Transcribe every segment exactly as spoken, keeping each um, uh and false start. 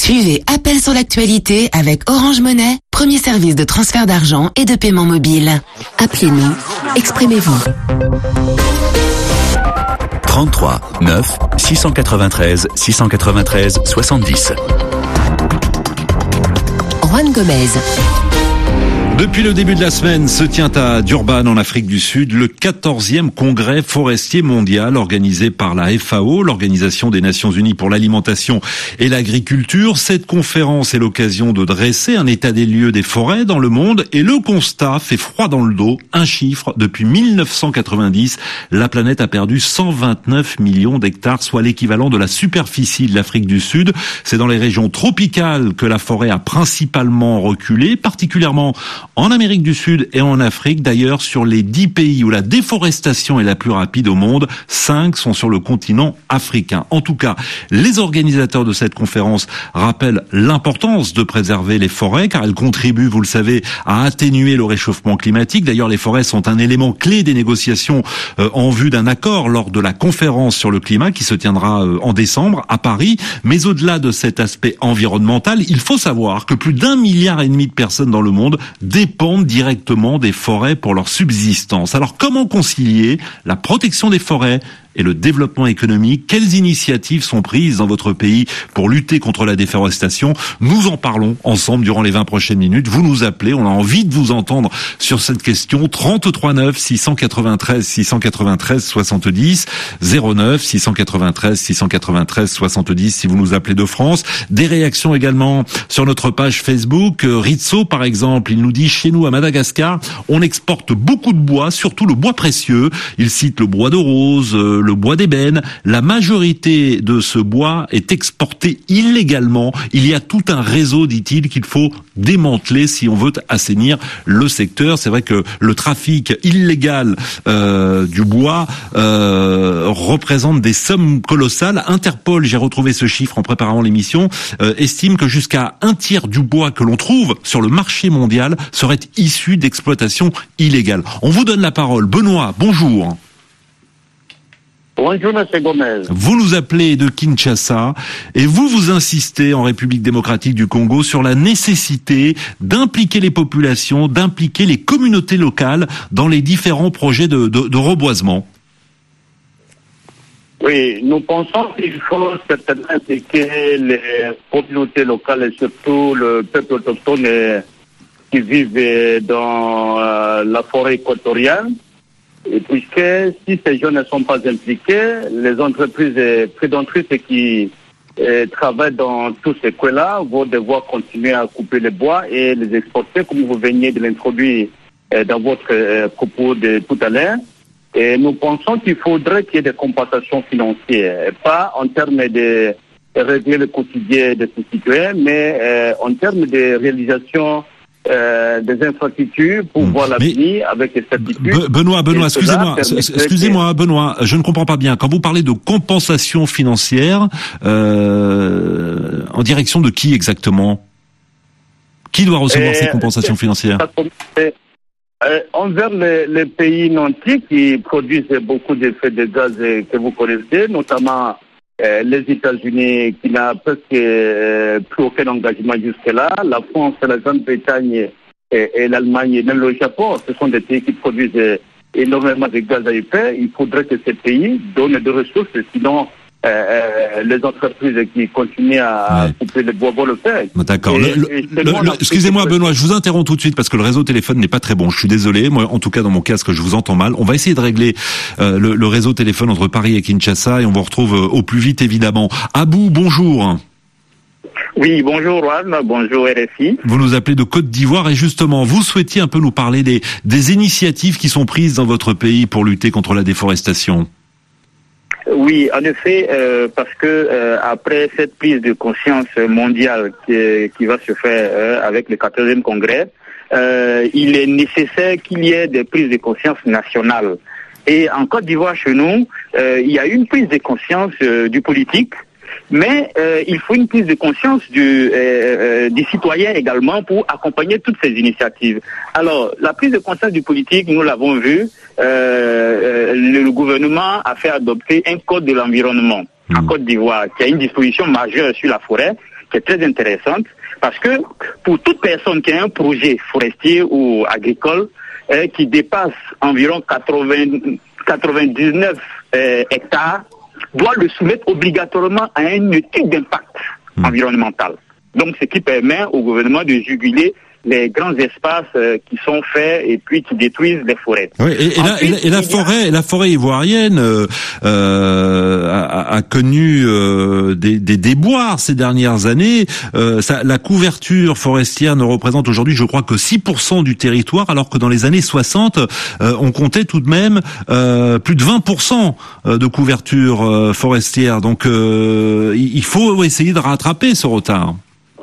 Suivez Appel sur l'actualité avec Orange Money, premier service de transfert d'argent et de paiement mobile. Appelez-nous, exprimez-vous. trente-trois neuf six cent quatre-vingt-treize six cent quatre-vingt-treize soixante-dix. Juan Gomez. Depuis le début de la semaine se tient à Durban en Afrique du Sud le quatorzième congrès forestier mondial organisé par la F A O, l'Organisation des Nations Unies pour l'alimentation et l'agriculture. Cette conférence est l'occasion de dresser un état des lieux des forêts dans le monde et le constat fait froid dans le dos. Un chiffre, depuis mille neuf cent quatre-vingt-dix, la planète a perdu cent vingt-neuf millions d'hectares, soit l'équivalent de la superficie de l'Afrique du Sud. C'est dans les régions tropicales que la forêt a principalement reculé, particulièrement en Amérique du Sud et en Afrique. D'ailleurs, sur les dix pays où la déforestation est la plus rapide au monde, cinq sont sur le continent africain. En tout cas, les organisateurs de cette conférence rappellent l'importance de préserver les forêts, car elles contribuent, vous le savez, à atténuer le réchauffement climatique. D'ailleurs, les forêts sont un élément clé des négociations euh, en vue d'un accord lors de la conférence sur le climat qui se tiendra euh, en décembre à Paris. Mais au-delà de cet aspect environnemental, il faut savoir que plus d'un milliard et demi de personnes dans le monde dépendent directement des forêts pour leur subsistance. Alors comment concilier la protection des forêts et le développement économique? Quelles initiatives sont prises dans votre pays pour lutter contre la déforestation? Nous en parlons ensemble durant les vingt prochaines minutes. Vous nous appelez, on a envie de vous entendre sur cette question. trente-trois neuf six cent quatre-vingt-treize six cent quatre-vingt-treize soixante-dix, zéro neuf six cent quatre-vingt-treize six cent quatre-vingt-treize soixante-dix si vous nous appelez de France. Des réactions également sur notre page Facebook. Rizzo, par exemple, il nous dit: chez nous à Madagascar, on exporte beaucoup de bois, surtout le bois précieux. Il cite le bois de rose, le bois d'ébène. La majorité de ce bois est exporté illégalement. Il y a tout un réseau, dit-il, qu'il faut démanteler si on veut assainir le secteur. C'est vrai que le trafic illégal euh, du bois euh, représente des sommes colossales. Interpol, j'ai retrouvé ce chiffre en préparant l'émission, euh, estime que jusqu'à un tiers du bois que l'on trouve sur le marché mondial serait issu d'exploitation illégale. On vous donne la parole. Benoît, bonjour. Bonjour, M. Gomez. Vous nous appelez de Kinshasa et vous vous insistez en République démocratique du Congo sur la nécessité d'impliquer les populations, d'impliquer les communautés locales dans les différents projets de, de, de reboisement. Oui, nous pensons qu'il faut certainement impliquer les communautés locales et surtout le peuple autochtone qui vivent dans euh, la forêt équatoriale. Et puisque si ces jeunes ne sont pas impliqués, les entreprises prédatrices qui euh, travaillent dans tous ces coins-là vont devoir continuer à couper les bois et les exporter, comme vous veniez de l'introduire euh, dans votre euh, propos de tout à l'heure. Et nous pensons qu'il faudrait qu'il y ait des compensations financières, pas en termes de régler le quotidien de ces citoyens, mais euh, en termes de réalisation Euh, des infrastructures pour mmh. voir l'avenir avec les certitudes. Be- Benoît, Benoît, excusez-moi, excusez-moi, Benoît, je ne comprends pas bien. Quand vous parlez de compensation financière, euh, en direction de qui exactement? Qui doit recevoir et ces compensations financières? Euh, envers les, les pays nantis qui produisent beaucoup d'effets de gaz que vous connaissez, notamment Euh, les États-Unis qui n'a presque euh, plus aucun engagement jusque-là, la France, la Grande-Bretagne et, et l'Allemagne et même le Japon, ce sont des pays qui produisent euh, énormément de gaz à effet. Il faudrait que ces pays donnent des ressources, sinon euh, euh, les entreprises qui continuent à ouais. couper les bois vont le faire. D'accord. Le, le, le, le, excusez-moi Benoît, je vous interromps tout de suite parce que le réseau téléphone n'est pas très bon. Je suis désolé. Moi, en tout cas, dans mon casque, je vous entends mal. On va essayer de régler euh, le, le réseau téléphone entre Paris et Kinshasa et on vous retrouve euh, au plus vite, évidemment. Abou, bonjour. Oui, bonjour Juan, bonjour R F I. Vous nous appelez de Côte d'Ivoire et justement, vous souhaitiez un peu nous parler des, des initiatives qui sont prises dans votre pays pour lutter contre la déforestation. Oui, en effet, euh, parce que euh, après cette prise de conscience mondiale qui, qui va se faire euh, avec le quatorzième congrès, euh, il est nécessaire qu'il y ait des prises de conscience nationales. Et en Côte d'Ivoire, chez nous, euh, il y a une prise de conscience euh, du politique, mais euh, il faut une prise de conscience du, euh, euh, des citoyens également pour accompagner toutes ces initiatives. Alors, la prise de conscience du politique, nous l'avons vu, euh, le, le gouvernement a fait adopter un code de l'environnement mmh. en Côte d'Ivoire, qui a une disposition majeure sur la forêt, qui est très intéressante, parce que pour toute personne qui a un projet forestier ou agricole euh, qui dépasse environ quatre-vingts, quatre-vingt-dix-neuf euh, hectares, doit le soumettre obligatoirement à une étude d'impact mmh. environnemental. Donc, ce qui permet au gouvernement de juguler les grands espaces euh, qui sont faits et puis qui détruisent les forêts. Oui, et, et, Ensuite, la, et, la, et la forêt, a... la forêt ivoirienne euh, euh, a, a connu euh, des, des déboires ces dernières années. Euh, ça, la couverture forestière ne représente aujourd'hui, je crois, que six pour cent du territoire, alors que dans les années soixante, euh, on comptait tout de même euh, plus de vingt pour cent de couverture euh, forestière. Donc, euh, il faut essayer de rattraper ce retard.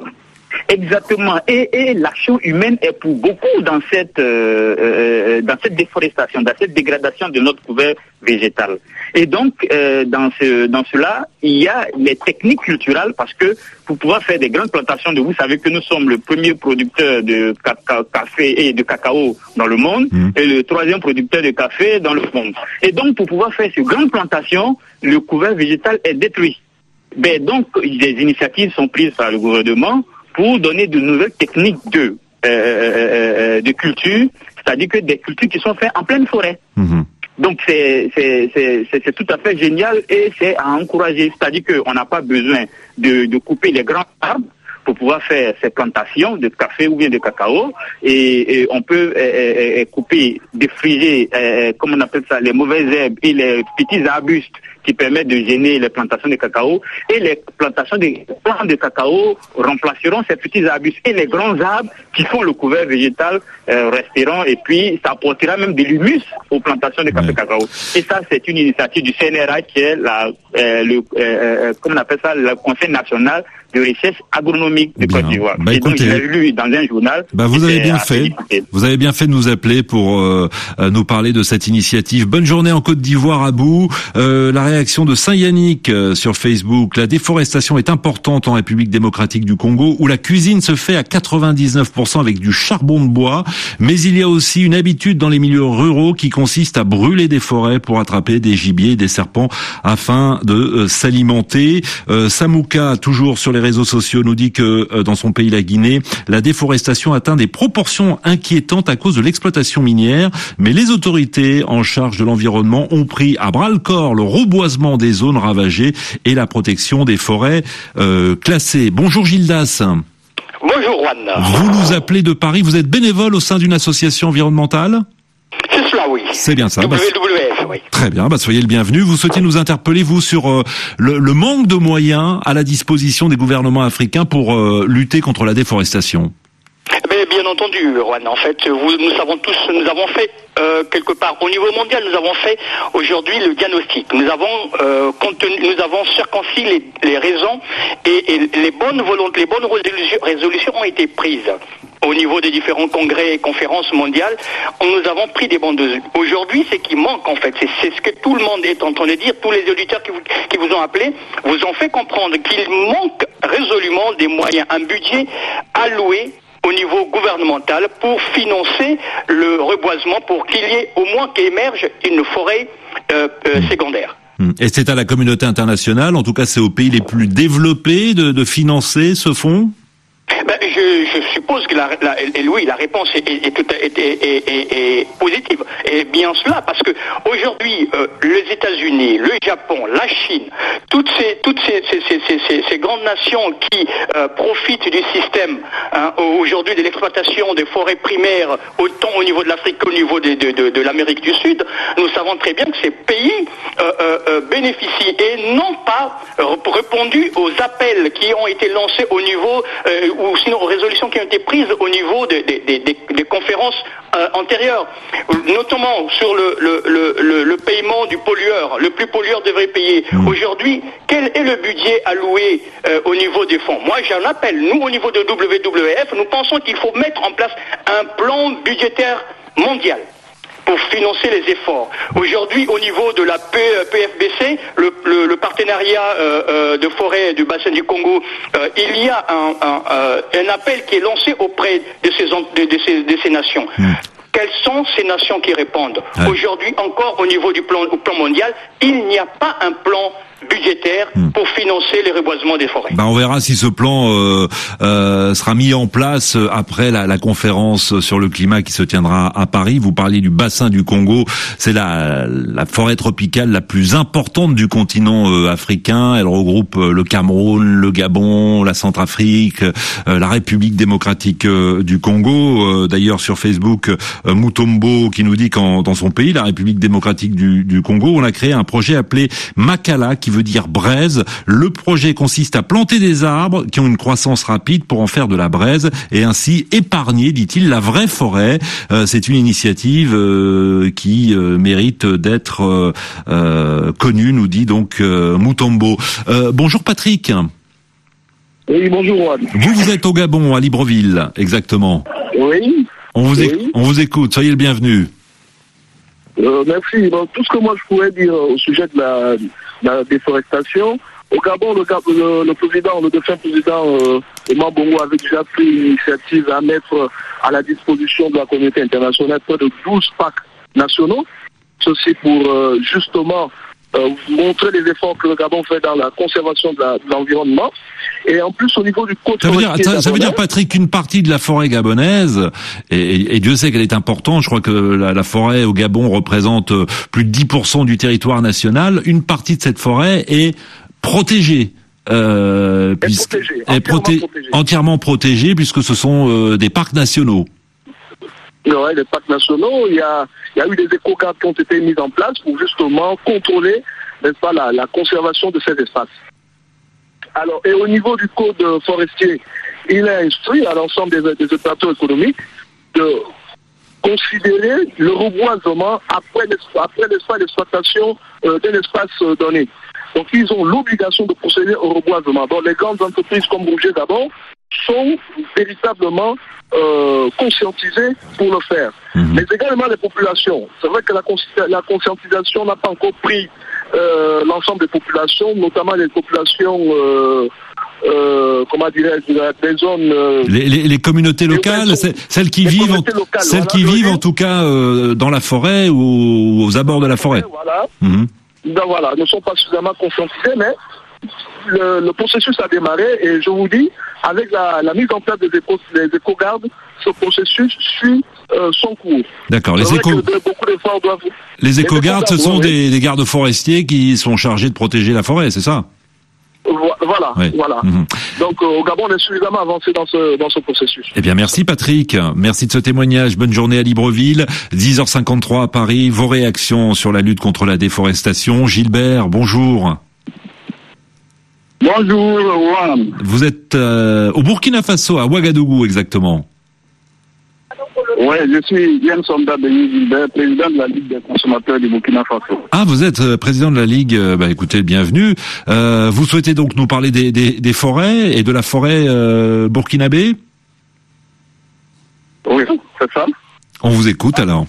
Exactement. Et, et l'action humaine est pour beaucoup dans cette euh, euh, dans cette déforestation, dans cette dégradation de notre couvert végétal. Et donc euh, dans ce dans cela, il y a les techniques culturelles, parce que pour pouvoir faire des grandes plantations de, vous savez que nous sommes le premier producteur de caca, café et de cacao dans le monde mmh. et le troisième producteur de café dans le monde. Et donc pour pouvoir faire ces grandes plantations, le couvert végétal est détruit. Ben donc des initiatives sont prises par le gouvernement pour donner de nouvelles techniques de, euh, euh, de culture, c'est-à-dire que des cultures qui sont faites en pleine forêt. Mmh. Donc c'est, c'est, c'est, c'est, c'est tout à fait génial et c'est à encourager. C'est-à-dire qu'on n'a pas besoin de, de couper les grands arbres pour pouvoir faire ces plantations de café ou bien de cacao, et, et on peut euh, euh, couper, défriger, euh, comme on appelle ça, les mauvaises herbes et les petits arbustes qui permettent de gêner les plantations de cacao, et les plantations de plants de cacao remplaceront ces petits arbustes, et les grands arbres qui font le couvert végétal euh, resteront, et puis ça apportera même de l'humus aux plantations de café ouais. cacao. Et ça, c'est une initiative du C N R A qui est la, euh, le, euh, comment on appelle ça, le Conseil national de recherche agronomique de Côte d'Ivoire. Bah, et écoutez, donc, j'ai lu dans un journal. Bah, vous avez bien fait. Difficile. Vous avez bien fait de nous appeler pour euh, nous parler de cette initiative. Bonne journée en Côte d'Ivoire, Abou. Euh, la réaction de Saint-Yannick euh, sur Facebook. La déforestation est importante en République démocratique du Congo, où la cuisine se fait à quatre-vingt-dix-neuf pour cent avec du charbon de bois. Mais il y a aussi une habitude dans les milieux ruraux qui consiste à brûler des forêts pour attraper des gibiers et des serpents afin de euh, s'alimenter. Euh, Samouka, toujours sur les réseaux sociaux, nous dit que euh, dans son pays, la Guinée, la déforestation atteint des proportions inquiétantes à cause de l'exploitation minière, mais les autorités en charge de l'environnement ont pris à bras-le-corps le reboisement des zones ravagées et la protection des forêts euh, classées. Bonjour Gildas. Bonjour Juan. Vous nous appelez de Paris, vous êtes bénévole au sein d'une association environnementale ? C'est cela, oui. C'est bien ça. W W F, oui. Très bien, bah soyez le bienvenu. Vous souhaitez nous interpeller, vous, sur euh, le, le manque de moyens à la disposition des gouvernements africains pour euh, lutter contre la déforestation. Mais bien entendu, Juan. En fait, vous, nous savons tous, nous avons fait euh, quelque part au niveau mondial, nous avons fait aujourd'hui le diagnostic. Nous avons euh, contenu, nous avons circoncis les, les raisons et, et les bonnes volontés, les bonnes résolutions, résolutions ont été prises. Au niveau des différents congrès et conférences mondiales, nous avons pris des bonnes doses. Aujourd'hui, c'est qui manque en fait. C'est, c'est ce que tout le monde est en train de dire. Tous les auditeurs qui vous, qui vous ont appelé vous ont fait comprendre qu'il manque résolument des moyens, un budget alloué au niveau gouvernemental pour financer le reboisement, pour qu'il y ait au moins qu'émerge une forêt euh, euh, secondaire. Et c'est à la communauté internationale, en tout cas c'est aux pays les plus développés de, de financer ce fonds ? Ben, je, je suppose que la, la, et oui, la réponse est, est, est, est, est, est, est positive. Et bien cela, parce que aujourd'hui, euh, les États-Unis, le Japon, la Chine, toutes ces, toutes ces, ces, ces, ces, ces grandes nations qui euh, profitent du système hein, aujourd'hui de l'exploitation des forêts primaires, autant au niveau de l'Afrique qu'au niveau de, de, de, de l'Amérique du Sud, nous savons très bien que ces pays euh, euh, bénéficient et n'ont pas répondu aux appels qui ont été lancés au niveau euh, ou sinon aux résolutions qui ont été prises au niveau des, des, des, des, des conférences euh, antérieures, notamment sur le, le, le, le, le paiement du pollueur. Le plus pollueur devrait payer. Mmh. Aujourd'hui, quel est le budget alloué euh, au niveau des fonds ? Moi, j'en appelle. Nous, au niveau de W W F, nous pensons qu'il faut mettre en place un plan budgétaire mondial pour financer les efforts. Aujourd'hui, au niveau de la P F B C, le, le, le partenariat euh, euh, de forêt du bassin du Congo, euh, il y a un, un, euh, un appel qui est lancé auprès de ces, de, de ces, de ces nations. Mmh. Quelles sont ces nations qui répondent ? Ouais. Aujourd'hui encore, au niveau du plan, au plan mondial, il n'y a pas un plan budgétaire pour financer les reboisements des forêts. Bah on verra si ce plan euh, euh, sera mis en place après la, la conférence sur le climat qui se tiendra à Paris. Vous parliez du bassin du Congo, c'est la, la forêt tropicale la plus importante du continent euh, africain. Elle regroupe euh, le Cameroun, le Gabon, la Centrafrique, euh, la République démocratique euh, du Congo. Euh, d'ailleurs sur Facebook, euh, Mutombo qui nous dit qu'en dans son pays, la République démocratique du, du Congo, on a créé un projet appelé Makala qui veut dire braise. Le projet consiste à planter des arbres qui ont une croissance rapide pour en faire de la braise et ainsi épargner, dit-il, la vraie forêt. Euh, c'est une initiative euh, qui euh, mérite d'être euh, euh, connue, nous dit donc euh, Mutombo. Euh, bonjour Patrick. Oui, bonjour Juan. Vous, vous êtes au Gabon, à Libreville, exactement. Oui. On vous, oui. éc- on vous écoute, soyez le bienvenu. Euh, merci. Donc, tout ce que moi je pourrais dire au sujet de la, de la déforestation, au Gabon, le, le, le président, le défunt président euh, Omar Bongo avait déjà pris l'initiative à mettre à la disposition de la communauté internationale près de douze parcs nationaux. Ceci pour euh, justement euh, montrer les efforts que le Gabon fait dans la conservation de, la, de l'environnement. Et en plus, au niveau du côte Ça veut dire, forestier ça, ça veut gabonais, dire, Patrick, qu'une partie de la forêt gabonaise, et, et, et Dieu sait qu'elle est importante, je crois que la, la forêt au Gabon représente plus de dix pour cent du territoire national, une partie de cette forêt est protégée. Euh, est puisque, protégée, est entièrement proté- protégée. entièrement protégée, puisque ce sont euh, des parcs nationaux. Ouais, les parcs nationaux, il y a, il y a eu des éco-gardes qui ont été mises en place pour justement contrôler, n'est-ce pas, la, la conservation de ces espaces. Alors, et au niveau du code forestier, il a instruit à l'ensemble des, des opérateurs économiques de considérer le reboisement après, après l'espace d'exploitation euh, d'un espace euh, donné. Donc, ils ont l'obligation de procéder au reboisement. Donc, les grandes entreprises comme Rouget d'abord sont véritablement euh, conscientisées pour le faire. Mmh. Mais également les populations. C'est vrai que la, la conscientisation n'a pas encore pris euh, l'ensemble des populations, notamment les populations, euh, euh, comment dirais-je, des zones... Euh, les, les, les communautés locales, c'est, celles qui vivent, en, locales, celles voilà, qui vivent en tout cas euh, dans la forêt ou aux abords de la forêt. Voilà. Mmh. Donc voilà, ne sont pas suffisamment conscientisés, mais le, le processus a démarré et je vous dis, avec la, la mise en place des éco, des éco-gardes, ce processus suit euh, son cours. D'accord. Les, éco... de, beaucoup d'efforts doivent... les éco-gardes, ce sont oui, des, des gardes forestiers qui sont chargés de protéger la forêt, c'est ça? Voilà, oui. voilà. Mmh. Donc euh, au Gabon, on est suffisamment avancé dans ce dans ce processus. Eh bien, merci Patrick, merci de ce témoignage. Bonne journée à Libreville, dix heures cinquante-trois à Paris. Vos réactions sur la lutte contre la déforestation. Gilbert, bonjour. Bonjour, Juan. Vous êtes euh, au Burkina Faso, à Ouagadougou exactement. Oui, je suis Yann Sonda Denis Gilbert, président de la Ligue des consommateurs du Burkina Faso. Ah, vous êtes euh, président de la Ligue, euh, bah écoutez, bienvenue. Euh, vous souhaitez donc nous parler des, des, des forêts et de la forêt euh, burkinabé? Oui, c'est ça. On vous écoute alors.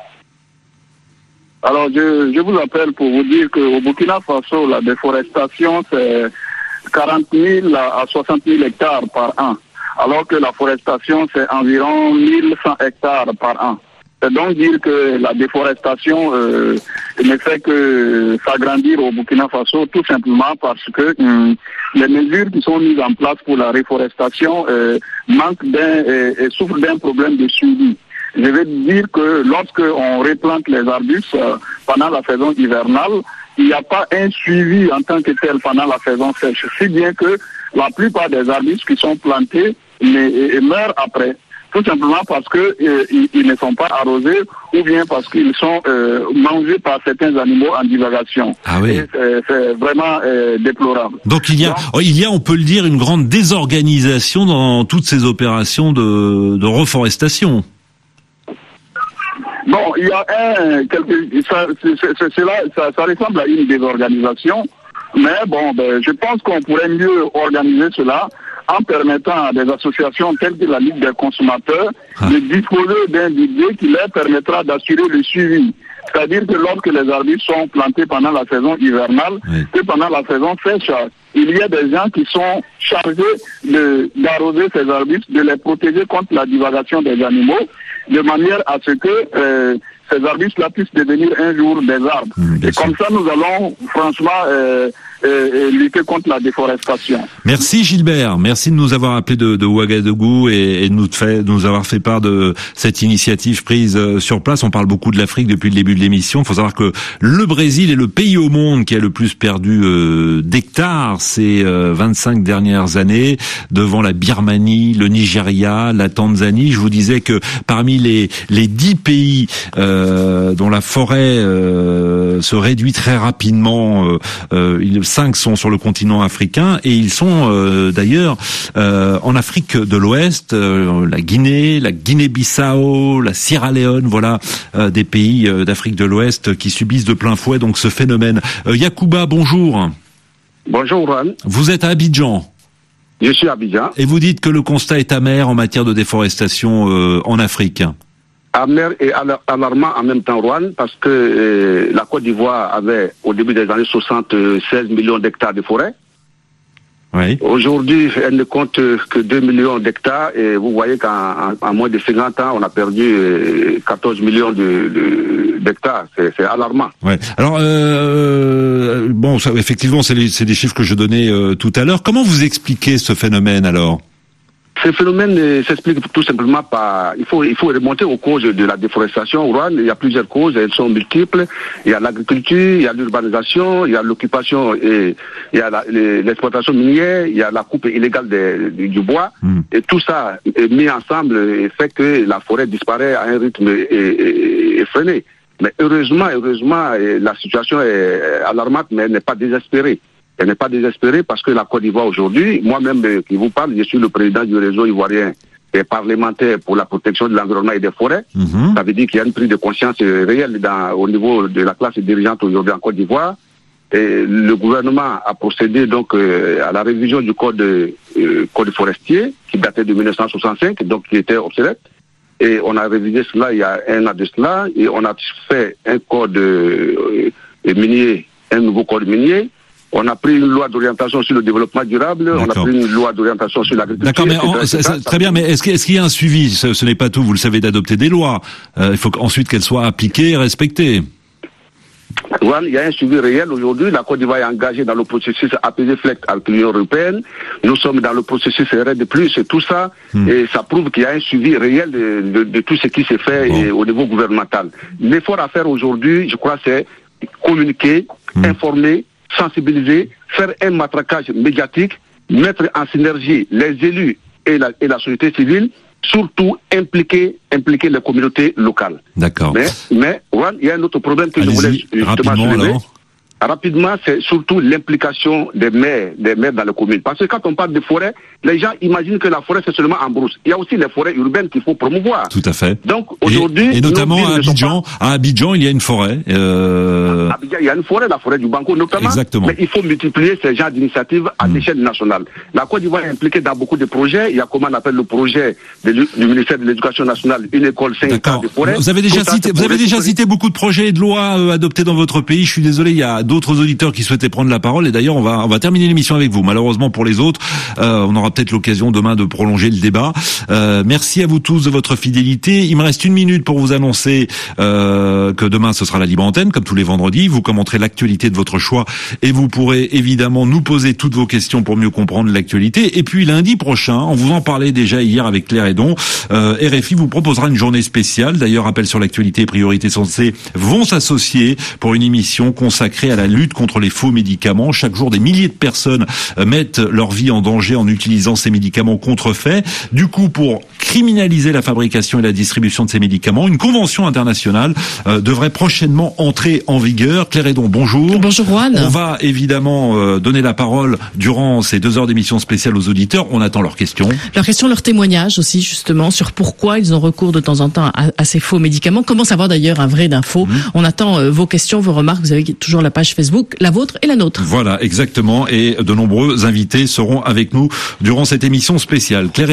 Alors, je, je vous appelle pour vous dire qu'au Burkina Faso, la déforestation, c'est quarante mille à soixante mille hectares par an. Alors que la forestation, c'est environ mille cent hectares par an. C'est donc dire que la déforestation euh, ne fait que s'agrandir au Burkina Faso, tout simplement parce que hum, les mesures qui sont mises en place pour la réforestation euh, manquent d'un et, et souffrent d'un problème de suivi. Je vais dire que lorsque on replante les arbustes euh, pendant la saison hivernale, il n'y a pas un suivi en tant que tel pendant la saison sèche. Si bien que la plupart des arbustes qui sont plantés mais, et, et meurent après. Tout simplement parce que euh, ils, ils ne sont pas arrosés ou bien parce qu'ils sont euh, mangés par certains animaux en divagation. Ah oui. Et c'est, c'est vraiment euh, déplorable. Donc il y a, Donc, il y a, on peut le dire, une grande désorganisation dans toutes ces opérations de, de reforestation. Bon, il y a un, quelque, ça, c'est, c'est, c'est là, ça, ça ressemble à une désorganisation, mais bon, ben, je pense qu'on pourrait mieux organiser cela en permettant à des associations telles que la Ligue des consommateurs ah. de disposer d'un budget qui leur permettra d'assurer le suivi. C'est-à-dire que lorsque les arbustes sont plantés pendant la saison hivernale, oui. et pendant la saison sèche, il y a des gens qui sont chargés de, d'arroser ces arbustes, de les protéger contre la divagation des animaux, de manière à ce que euh, ces arbustes-là puissent devenir un jour des arbres. Mmh, et comme ça, nous allons franchement euh, euh, lutter contre la déforestation. Merci Gilbert, merci de nous avoir appelé de, de Ouagadougou et, et de, nous fait, de nous avoir fait part de cette initiative prise sur place. On parle beaucoup de l'Afrique depuis le début de l'émission. Il faut savoir que le Brésil est le pays au monde qui a le plus perdu euh, d'hectares ces euh, vingt-cinq dernières années, devant la Birmanie, le Nigeria, la Tanzanie. Je vous disais que parmi les, les dix pays euh, dont la forêt euh, se réduit très rapidement, euh, euh, cinq sont sur le continent africain et ils sont euh, d'ailleurs euh, en Afrique de l'Ouest, euh, la Guinée, la Guinée-Bissau, la Sierra Leone, voilà euh, des pays euh, d'Afrique de l'Ouest qui subissent de plein fouet donc ce phénomène. Euh, Yacouba, bonjour. Bonjour Juan. Vous êtes à Abidjan. Je suis à Abidjan. Et vous dites que le constat est amer en matière de déforestation euh, en Afrique. Amer et alarmant en même temps, Juan, parce que euh, la Côte d'Ivoire avait, au début des années soixante, seize millions d'hectares de forêt. Oui. Aujourd'hui, elle ne compte que deux millions d'hectares et vous voyez qu'en en, en moins de cinquante ans, on a perdu euh, quatorze millions de, de, d'hectares. C'est, c'est alarmant. Ouais. Alors, euh, bon, ça, effectivement, c'est, les, c'est des chiffres que je donnais euh, tout à l'heure. Comment vous expliquez ce phénomène alors ? Ce phénomène euh, s'explique tout simplement par... Il faut, il faut remonter aux causes de la déforestation. Il y a plusieurs causes, elles sont multiples. Il y a l'agriculture, il y a l'urbanisation, il y a l'occupation et il y a la, l'exploitation minière, il y a la coupe illégale de, de, du bois. Mmh. Et tout ça est mis ensemble et fait que la forêt disparaît à un rythme effréné. Mais heureusement, heureusement, la situation est alarmante, mais elle n'est pas désespérée. Elle n'est pas désespérée parce que la Côte d'Ivoire aujourd'hui, moi-même qui vous parle, je suis le président du réseau ivoirien et parlementaire pour la protection de l'environnement et des forêts. Mmh. Ça veut dire qu'il y a une prise de conscience réelle dans, au niveau de la classe dirigeante aujourd'hui en Côte d'Ivoire. Et le gouvernement a procédé donc euh, à la révision du code, euh, code forestier qui datait de mille neuf cent soixante-cinq, donc qui était obsolète. Et on a révisé cela il y a un an de cela et on a fait un code euh, minier, un nouveau code minier. On a pris une loi d'orientation sur le développement durable, D'accord. on a pris une loi d'orientation sur l'agriculture. D'accord, mais en, c'est, c'est, très bien, mais est-ce, est-ce qu'il y a un suivi ? Ce, ce n'est pas tout, vous le savez, d'adopter des lois. Euh, il faut ensuite qu'elles soient appliquées et respectées. Voilà, il y a un suivi réel aujourd'hui. La Côte d'Ivoire est engagée dans le processus A P C F L E C avec l'Union européenne. Nous sommes dans le processus R E D plus et tout ça. Hmm. Et ça prouve qu'il y a un suivi réel de, de, de tout ce qui s'est fait bon. et, au niveau gouvernemental. L'effort à faire aujourd'hui, je crois, c'est communiquer, hmm. informer, sensibiliser, faire un matraquage médiatique, mettre en synergie les élus et la, et la société civile, surtout impliquer, impliquer les communautés locales. D'accord. Mais, mais ouais, il y a un autre problème que Allez-y, je voulais justement soulever. Alors. Rapidement, c'est surtout l'implication des maires, des maires dans les communes. Parce que quand on parle de forêt, les gens imaginent que la forêt c'est seulement en brousse. Il y a aussi les forêts urbaines qu'il faut promouvoir. Tout à fait. Donc aujourd'hui, et, et notamment à Abidjan, pas... à Abidjan, il y a une forêt. Euh... À Abidjan, il y a une forêt, la forêt du Banco notamment. Exactement. Mais il faut multiplier ces genres d'initiatives à mmh. l'échelle nationale. La Côte d'Ivoire est impliquée dans beaucoup de projets. Il y a comment on appelle le projet de, du ministère de l'Éducation nationale, une école cinq ans de forêt. Vous avez déjà cité, vous avez déjà cité beaucoup de projets et de lois euh, adoptés dans votre pays. Je suis désolé, il y a d'autres auditeurs qui souhaitaient prendre la parole et d'ailleurs on va on va terminer l'émission avec vous. Malheureusement pour les autres, euh, on aura peut-être l'occasion demain de prolonger le débat. Euh, merci à vous tous de votre fidélité. Il me reste une minute pour vous annoncer euh, que demain ce sera la libre antenne comme tous les vendredis. Vous commenterez l'actualité de votre choix et vous pourrez évidemment nous poser toutes vos questions pour mieux comprendre l'actualité. Et puis lundi prochain, on vous en parlait déjà hier avec Claire Hédon, euh, R F I vous proposera une journée spéciale. D'ailleurs, Appel sur l'actualité et Priorité Santé vont s'associer pour une émission consacrée à la lutte contre les faux médicaments. Chaque jour, des milliers de personnes mettent leur vie en danger en utilisant ces médicaments contrefaits. Du coup, pour criminaliser la fabrication et la distribution de ces médicaments, une convention internationale euh, devrait prochainement entrer en vigueur. Claire Hédon, bonjour. Bonjour Juan. On va évidemment euh, donner la parole durant ces deux heures d'émission spéciale aux auditeurs. On attend leurs questions. Leurs questions, leurs témoignages aussi justement sur pourquoi ils ont recours de temps en temps à, à ces faux médicaments. Comment savoir d'ailleurs un vrai d'un faux. Mmh. On attend euh, vos questions, vos remarques. Vous avez toujours la page Facebook, la vôtre et la nôtre. Voilà, exactement. Et de nombreux invités seront avec nous durant cette émission spéciale. Claire